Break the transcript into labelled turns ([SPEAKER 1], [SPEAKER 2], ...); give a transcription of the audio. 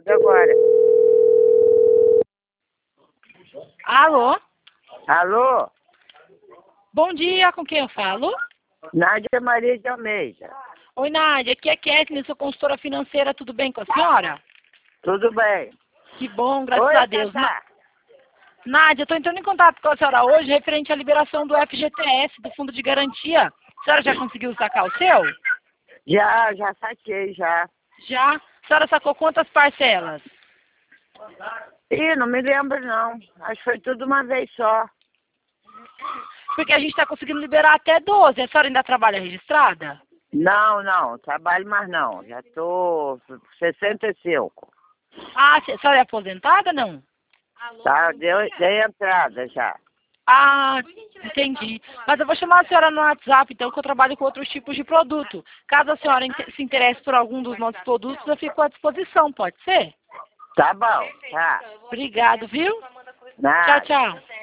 [SPEAKER 1] grávida agora.
[SPEAKER 2] Alô?
[SPEAKER 1] Alô?
[SPEAKER 2] Bom dia, com quem eu falo?
[SPEAKER 1] Nádia Maria de Almeida.
[SPEAKER 2] Oi, Nádia, aqui é Kathleen, sou consultora financeira, tudo bem com a senhora?
[SPEAKER 1] Tudo bem?
[SPEAKER 2] Que bom, graças
[SPEAKER 1] Oi,
[SPEAKER 2] a Deus.
[SPEAKER 1] Tatá.
[SPEAKER 2] Nádia, estou entrando em contato com a senhora hoje referente à liberação do FGTS, do Fundo de Garantia. A senhora já conseguiu sacar o seu?
[SPEAKER 1] Já saquei, já.
[SPEAKER 2] Já? A senhora sacou quantas parcelas?
[SPEAKER 1] Ih, não me lembro não. Acho que foi tudo uma vez só.
[SPEAKER 2] Porque a gente está conseguindo liberar até 12. A senhora ainda trabalha registrada?
[SPEAKER 1] Não, trabalho mais não. Já tô 65.
[SPEAKER 2] Ah, a senhora é aposentada, não?
[SPEAKER 1] Tá, dei entrada já.
[SPEAKER 2] Ah, entendi. Mas eu vou chamar a senhora no WhatsApp, então, que eu trabalho com outros tipos de produto. Caso a senhora se interesse por algum dos nossos produtos, eu fico à disposição, pode ser?
[SPEAKER 1] Tá bom, tá.
[SPEAKER 2] Obrigado, viu?
[SPEAKER 1] Nada.
[SPEAKER 2] Tchau, tchau.